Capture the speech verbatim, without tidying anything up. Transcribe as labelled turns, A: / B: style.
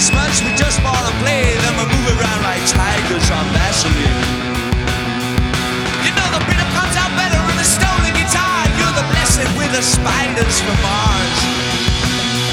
A: six months we just wanna play, then we move around like tigers on Vaseline.